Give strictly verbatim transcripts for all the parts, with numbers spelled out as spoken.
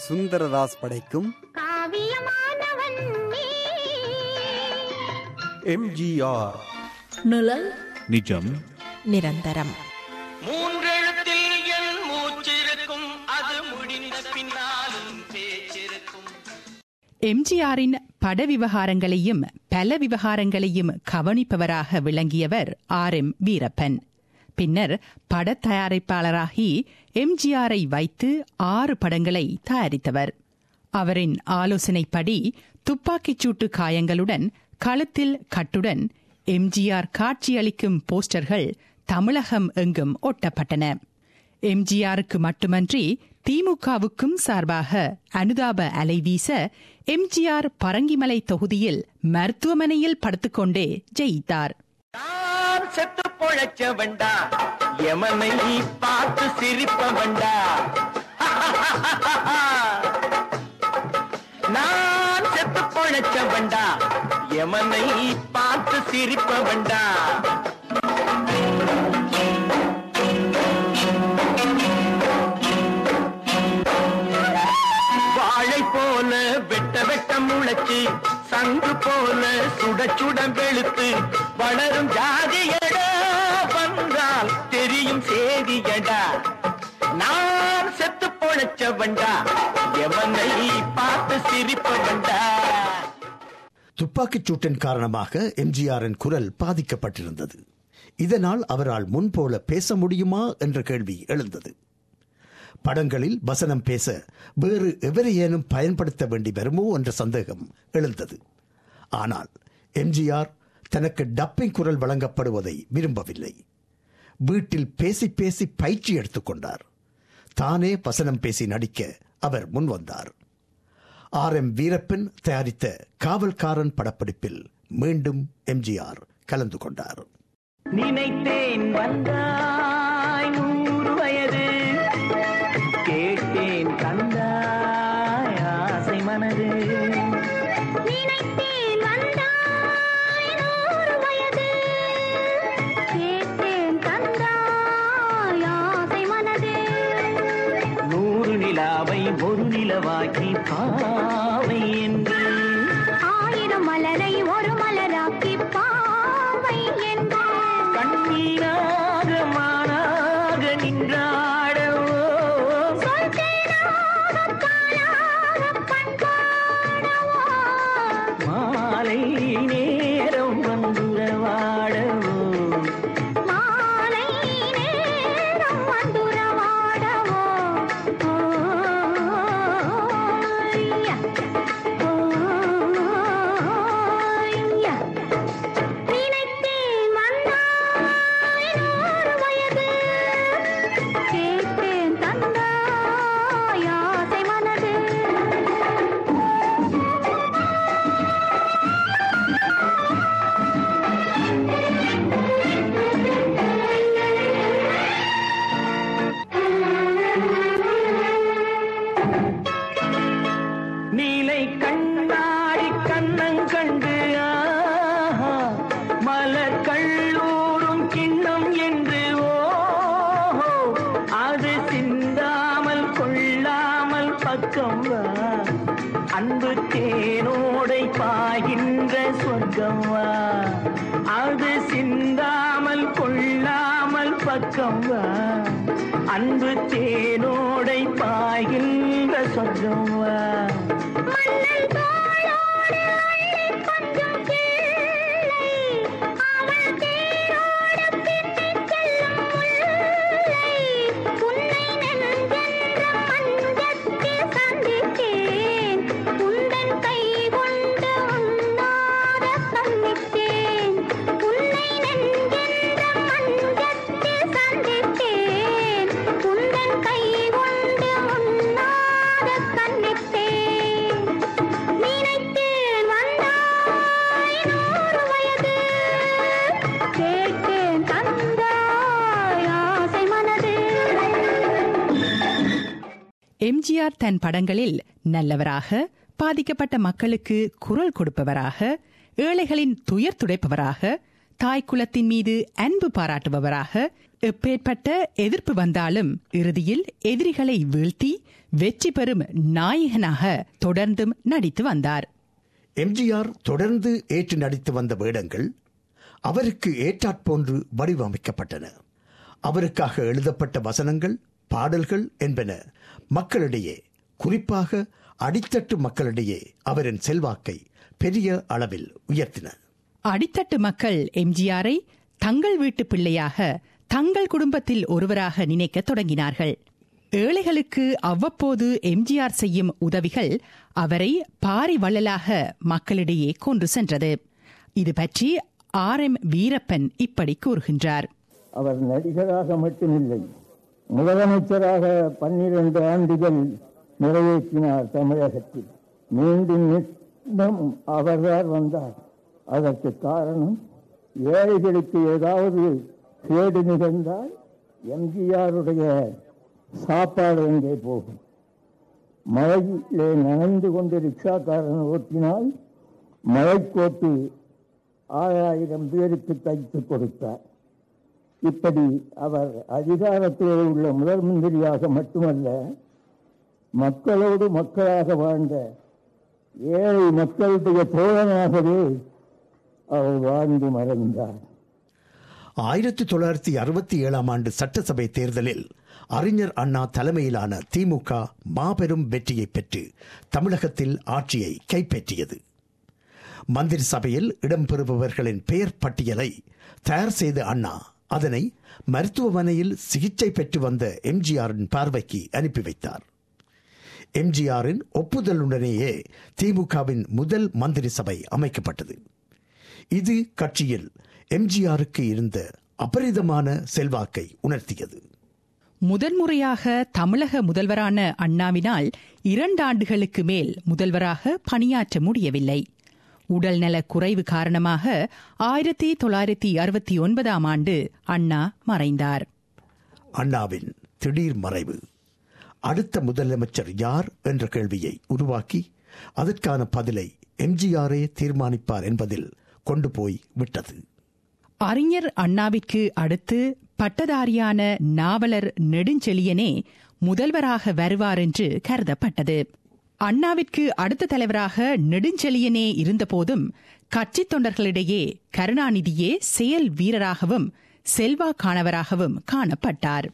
சுந்தரதாஸ் படைக்கும் எம்ஜிஆர் நிழல் நிஜம் நிரந்தரம். மூன்றெழுத்தில் என் மூச்சிருக்கும், அது முடிந்த பின்னாலும் பேச்சிருக்கும். எம்ஜிஆரின் பட விவகாரங்களையும் பல விவகாரங்களையும் கவனிப்பவராக விளங்கியவர் ஆர் எம் வீரப்பன். பின்னர் பட தயாரிப்பாளராகி எம்ஜிஆரை வைத்து ஆறு படங்களை தயாரித்தவர். அவரின் ஆலோசனைப்படி துப்பாக்கிச்சூட்டு காயங்களுடன் கழுத்தில் கட்டுடன் எம்ஜிஆர் காட்சியளிக்கும் போஸ்டர்கள் தமிழகம் எங்கும் ஒட்டப்பட்டன. எம்ஜிஆருக்கு மட்டுமன்றி திமுகவுக்கும் சார்பாக அனுதாப அலை வீச எம்ஜிஆர் பரங்கிமலை தொகுதியில் மருத்துவமனையில் படுத்துக்கொண்டே ஜெயித்தார். நான் செத்து பொழைச்ச வண்டா, எமனை பார்த்து சிரிப்ப வண்டா. நான் செத்து பொழைச்ச வண்டா, எமனை பார்த்து சிரிப்ப வண்டா. வாழை போல வெட்ட வெட்ட முளைச்சு, சங்கு போல சுட சுட வெளுத்து வளரும் ஜாதியடா, வந்தால் தெரியும் சேதியடா. நான் செத்து பொழைச்ச வண்டா, எவனை பார்த்து சிரிப்ப வண்டா. துப்பாக்கிச் சூட்டின் காரணமாக எம்ஜிஆரின் குரல் பாதிக்கப்பட்டிருந்தது. இதனால் அவரால் முன்போல பேச முடியுமா என்ற கேள்வி எழுந்தது. படங்களில் வசனம் பேச வேறு எவரையேனும் பயன்படுத்த வேண்டி வருமோ என்ற சந்தேகம் எழுந்தது. ஆனால் எம்ஜிஆர் தனக்கு டப்பிங் குரல் வழங்கப்படுவதை விரும்பவில்லை. வீட்டில் பேசி பேசி பயிற்சி எடுத்துக்கொண்டார். தானே வசனம் பேசி நடிக்க அவர் முன்வந்தார். ஆர் எம் வீரப்பன் தயாரித்த காவல்காரன் படப்பிடிப்பில் மீண்டும் எம்ஜிஆர் கலந்து கொண்டார். நினைத்தேன் வந்தாய் நூறு வயது, கேட்டேன் தந்தாய் ஆசை மனது. நினைத்தேன் வந்தாய் நூறு வயது, கேட்டேன் தந்தாய் ஆசை மனது. நூறு நிலாவை ஒரு நிலவாக்கி பாவை என்று, ஆயிரம் மலரை ஒரு மலராக்கி பாவை என்று, கண்ணீராக மானாக நின்றாடவோ, சொல்தேனாக காலாக பண்பாடவோ, மாலை நேரம் வந்துரவாடவோ, மாலை நேரம் வந்துரவாடவோ. ஓய்யா, ஓய்யா. நினைத்தேன் வந்தாய் நூறு வயது, கேட்டேன் தந்தாய் ஆசை மனது. நீலை கண்ணாடி கண்ணங்கண்டு, ஆஹா, மலர் கல்லூரும் கிண்ணம் என்று, ஓஹோ, அது சிந்தாமல் கொள்ளாமல் பக்கம் வா, அன்பு தேனோடை பாய்கின்ற சொர்க்கம் வா, அது சிந்தாமல் கொள்ளாமல் பக்கம் வா, அன்பு தேனோடை பாய்கின்ற சொர்க்கம் வா. மன்னன் தோளோடு அள்ளி கொஞ்சம் கிள்ளை, அவள் தேரோடு பின்னிச் செல்லும் முல்லை. உன்னை நெஞ்சென்ற மஞ்சத்தில் சந்தித்தேன், உந்தன் கை கொண்டு உண்ணாத சந்தித்தேன். உன்னை நெஞ்சென்ற மஞ்சத்தில் சந்தித்தேன், உந்தன் கை கொண்டு உண்ணாத சந்தித்தேன். நினைத்தேன் வந்தாய் நூறு வயது, கேட்டேன் தந்தாய் ஆசை மனது. எம்ஜிஆர் தன் படங்களில் நல்லவராக, பாதிக்கப்பட்ட மக்களுக்கு குரல் கொடுப்பவராக, ஏழைகளின் துயர் துடைப்பவராக, தாய் குலத்தின் மீது அன்பு பாராட்டுபவராக, எப்பேற்பட்ட எதிர்ப்பு வந்தாலும் இறுதியில் எதிரிகளை வீழ்த்தி வெற்றி பெறும் நாயகனாக தொடர்ந்தும் நடித்து வந்தார். எம்ஜிஆர் தொடர்ந்து ஏற்று நடித்து வந்த வேடங்கள் அவருக்கு ஏற்றாற்போன்று வடிவமைக்கப்பட்டன. அவருக்காக எழுதப்பட்ட வசனங்கள், பாடல்கள் என்பன மக்களிடையே, குறிப்பாக அடித்தட்டு மக்களிடையே அவரின் செல்வாக்கை பெரிய அளவில் உயர்த்தின. அடித்தட்டு மக்கள் எம்ஜிஆரை தங்கள் வீட்டு பிள்ளையாக, தங்கள் குடும்பத்தில் ஒருவராக நினைக்க தொடங்கினார்கள். ஏழைகளுக்கு அவ்வப்போது எம்ஜிஆர் செய்யும் உதவிகள் அவரை பாரி வள்ளலாக மக்களிடையே கொண்டு சென்றது. இது பற்றி ஆர் எம் வீரப்பன் இப்படி கூறுகின்றார். அவர் நடிகராக மட்டுமில்லை, முதலமைச்சராக பன்னிரண்டு ஆண்டுகள் நிறைவேற்றினார் தமிழகத்தில். மீண்டும் மீண்டும் அவர்தான் வந்தார். அதற்கு காரணம், ஏழைகளுக்கு ஏதாவது கேடு நிகழ்ந்தால் எம்ஜிஆருடைய சாப்பாடு எங்கே போகும்? மழையிலே நனைந்து கொண்டு ரிக்ஷாக்காரன் ஓட்டினால் மழைக்கோட்டு ஆறாயிரம் பேருக்கு தைத்து கொடுத்தார். இப்படி அவர் அதிகாரத்திலே உள்ள முதல் மந்திரியாக மட்டுமல்ல, மக்களோடு மக்களாக வாழ்ந்த ஏழை மக்களுடைய தோழனாகவே அவர் வாழ்ந்து மறைந்தார். ஆயிரத்தி தொள்ளாயிரத்தி அறுபத்தி ஏழாம் ஆண்டு சட்டசபை தேர்தலில் அறிஞர் அண்ணா தலைமையிலான திமுக மாபெரும் வெற்றியை பெற்று தமிழகத்தில் ஆட்சியை கைப்பற்றியது. மந்திரி சபையில் இடம்பெறுபவர்களின் பெயர் பட்டியலை தயார் செய்த அண்ணா அதனை மருத்துவமனையில் சிகிச்சை பெற்று வந்த எம்ஜிஆரின் பார்வைக்கு அனுப்பி வைத்தார். எம்ஜிஆரின் ஒப்புதலுடனேயே திமுகவின் முதல் மந்திரி சபை அமைக்கப்பட்டது. இது கட்சியில் எம்ஜிஆருக்கு இருந்த அபரிதமான செல்வாக்கை உணர்த்தியது. முதன்முறையாக தமிழக முதல்வரான அண்ணாவினால் இரண்டு ஆண்டுகளுக்கு மேல் முதல்வராக பணியாற்ற முடியவில்லை. உடல்நல குறைவு காரணமாக ஆயிரத்தி தொள்ளாயிரத்தி அறுபத்தி ஒன்பதாம் ஆண்டு அண்ணா மறைந்தார். அண்ணாவின் திடீர் மறைவு அடுத்த முதலமைச்சர் யார் என்ற கேள்வியை உருவாக்கி அதற்கான பதிலை எம்ஜிஆரே தீர்மானிப்பார் என்பதில் கொண்டு போய் விட்டது. அறிஞர் அண்ணாவிற்கு அடுத்து பட்டதாரியான நாவலர் நெடுஞ்செழியனே முதல்வராக வருவார் என்று கருதப்பட்டது. அண்ணாவிற்கு அடுத்த தலைவராக நெடுஞ்செழியனே இருந்தபோதும் கட்சித் தொண்டர்களிடையே கருணாநிதியே செயல் வீரராகவும் செல்வாக்கானவராகவும் காணப்பட்டார்.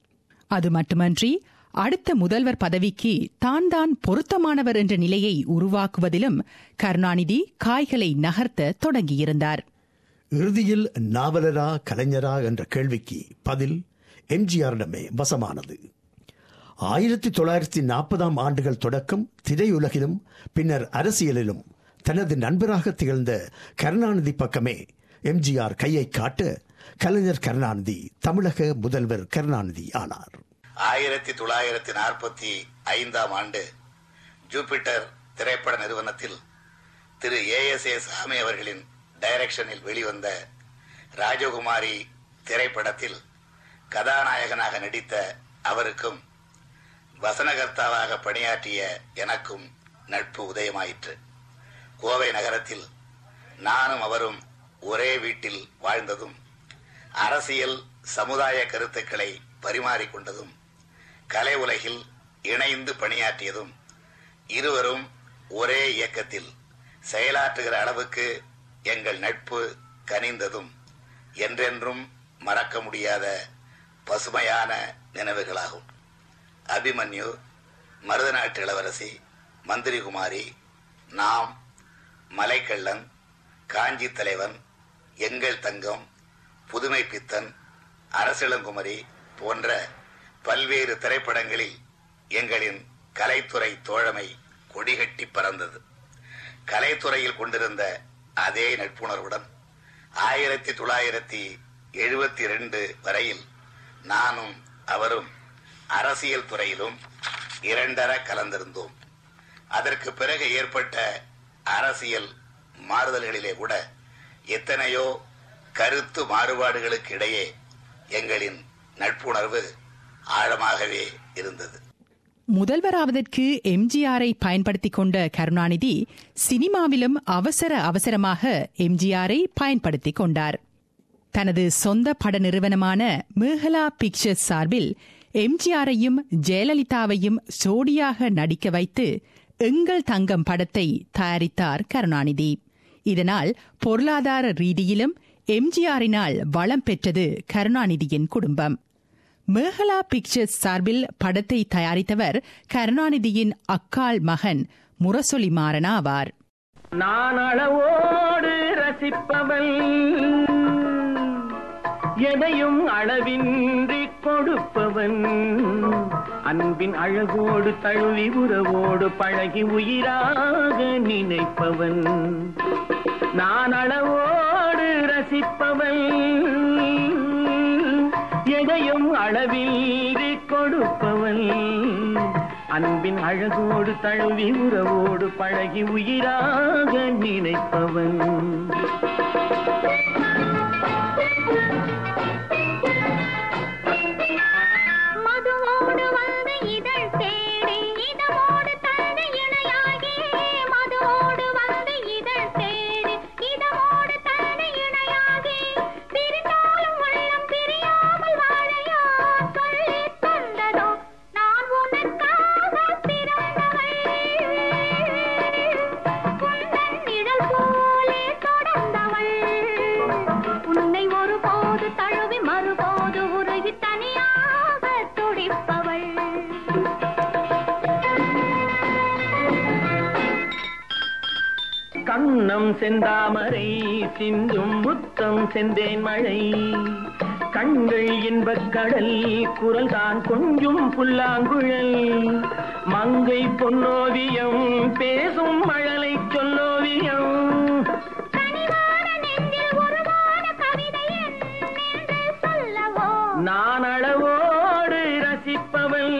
அது மட்டுமன்றி அடுத்த முதல்வர் பதவிக்கு தான் தான் பொருத்தமானவர் என்ற நிலையை உருவாக்குவதிலும் கருணாநிதி காய்களை நகர்த்த தொடங்கியிருந்தார். இறுதியில் நாவலரா கலைஞரா என்ற கேள்விக்கு பதில் எம்ஜிஆரிடமே வசமானது. ஆயிரத்தி தொள்ளாயிரத்தி நாற்பதாம் ஆண்டுகள் தொடக்கம் திரையுலகிலும் பின்னர் அரசியலிலும் தனது நண்பராக திகழ்ந்த கருணாநிதி பக்கமே எம்ஜிஆர் கையை காட்ட கலைஞர் கருணாநிதி தமிழக முதல்வர் கருணாநிதி ஆனார். ஆயிரத்தி தொள்ளாயிரத்தி நாற்பத்தி ஐந்தாம் ஆண்டு ஜூபிட்டர் திரைப்பட நிறுவனத்தில் திரு ஏ எஸ் ஏ சாமி அவர்களின் டைரக்ஷனில் வெளிவந்த ராஜகுமாரி திரைப்படத்தில் கதாநாயகனாக நடித்த அவருக்கும் வசனகர்த்தாவாக பணியாற்றிய எனக்கும் நட்பு உதயமாயிற்று. கோவை நகரத்தில் நானும் அவரும் ஒரே வீட்டில் வாழ்ந்ததும், அரசியல் சமுதாய கருத்துக்களை பரிமாறிக்கொண்டதும், கலை உலகில் இணைந்து பணியாற்றியதும், இருவரும் ஒரே இயக்கத்தில் செயலாற்றுகிற அளவுக்கு எங்கள் நட்பு கனிந்ததும் என்றென்றும் மறக்க முடியாத பசுமையான நினைவுகளாகும். அபிமன்யு, மருதநாட்டு இளவரசி, மந்திரிகுமாரி, நாம், மலைக்கள்ளன், காஞ்சி தலைவன், எங்கள் தங்கம், புதுமை பித்தன், அரசிளங்குமரி போன்ற பல்வேறு திரைப்படங்களில் எங்களின் கலைத்துறை தோழமை கொடிகட்டி பறந்தது. கலைத்துறையில் கொண்டிருந்த அதே நட்புணர்வுடன் ஆயிரத்தி தொள்ளாயிரத்தி எழுபத்தி இரண்டு வரையில் நானும் அவரும் அரசியல் துறையிலும் இரண்டர கலந்திருந்தோம். அதற்கு பிறகு ஏற்பட்ட அரசியல் மாறுதல்களிலே கூட எத்தனையோ கருத்து மாறுபாடுகளுக்கு இடையே எங்களின் நட்புணர்வு ஆழமாகவே இருந்தது. முதல்வராவதற்கு எம்ஜிஆரை பயன்படுத்திக் கொண்ட கருணாநிதி சினிமாவிலும் அவசர அவசரமாக எம்ஜிஆரை பயன்படுத்திக் கொண்டார். தனது சொந்த பட நிறுவனமான மேகலா பிக்சர்ஸ் சார்பில் எம்ஜிஆரையும் ஜெயலலிதாவையும் ஜோடியாக நடிக்க வைத்து எங்கள் தங்கம் படத்தை தயாரித்தார் கருணாநிதி. இதனால் பொருளாதார ரீதியிலும் எம்ஜிஆரினால் வளம் பெற்றது கருணாநிதியின் குடும்பம். மேகலா பிக்சர்ஸ் சார்பில் படத்தை தயாரித்தவர் கருணாநிதியின் அக்காள் மகன் முரசொலி மாறன் ஆவார். நான் அளவோடு ரசிப்பவள், எதையும் அளவின்றி கொடுப்பவன், அன்பின் அழகோடு தழுவி உறவோடு பழகி உயிராக நினைப்பவன். நான் அளவோடு ரசிப்பவன், எதையும் அளவின்றி கொடுப்பவன், அன்பின் அழகோடு தழுவி உறவோடு பழகி உயிராக நினைப்பவன். மதுவோடு வந்து இதழ் தேடி இதமோடு தந்து இணையாகி, மதுவோடு வந்து இதழ் தேடி இதமோடு தந்து இணையாகி, பிரிந்தாலும் உள்ளம் பிரியாமல் வாழையா சொல்லி தந்ததோ நான் உனக்காக பிறந்தவள், உந்தன் நிழல் போலே தொடர்ந்தவள், உன்னை ஒருபோது தழுவி மறுபோது உருகி தனியாக துடிப்பவள். கண்ணம் செந்தாமரை சிந்தும் முத்தம் செந்தேன் மழை, கண்கள் இன்பக் கடல் குரல் தான் கொஞ்சும் புல்லாங்குழல், மங்கை பொன்னோவியம் பேசும் மழலை சொல்லோவியம், கனிவான நெஞ்சில் உருவான கவிதை என்று சொல்லவோ நான் அளவோடு ரசிப்பவள்,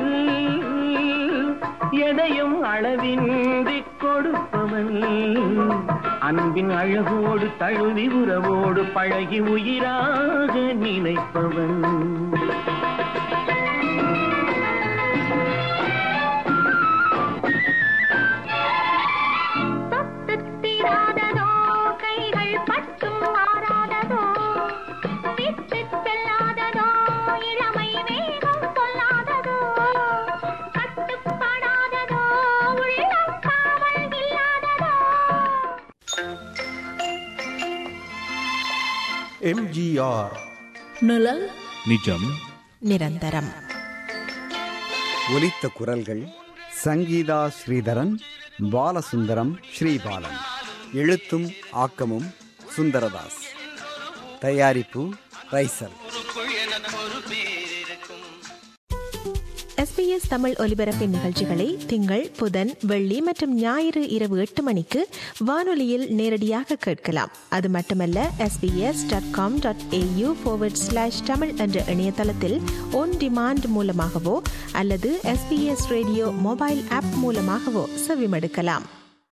எதையும் அளவின்றி கொடுப்பவள், அன்பின் அழகோடு தழுவி உறவோடு பழகி உயிராக நினைப்பவன். தொட்டுத் தீராததோ கைகள் பட்டும் மாறாததோ, விட்டுச் செல்லாததோ இளமை வேகம் சொல்லாததோ, கட்டுப்படாததோ உள்ளம் காவல் இல்லாததோ. எம்ஜிஆர் நிழல் நிஜம் நிரந்தரம். ஒலித்த குரல்கள் சங்கீதா ஸ்ரீதரன், பாலசுந்தரம் ஸ்ரீபாலன். எழுத்தும் ஆக்கமும் சுந்தரதாஸ். தயாரிப்பு ரைசல். எஸ்பிஎஸ் தமிழ் ஒலிபரப்பின் நிகழ்ச்சிகளை திங்கள், புதன், வெள்ளி மற்றும் ஞாயிறு இரவு எட்டு மணிக்கு வானொலியில் நேரடியாக கேட்கலாம். அது மட்டுமல்ல, SBS dot com dot AU forward slash Tamil என்ற இணையதளத்தில் ஒன் டிமாண்ட் மூலமாகவோ அல்லது எஸ்பிஎஸ் ரேடியோ மொபைல் ஆப் மூலமாகவோ செவிமடுக்கலாம்.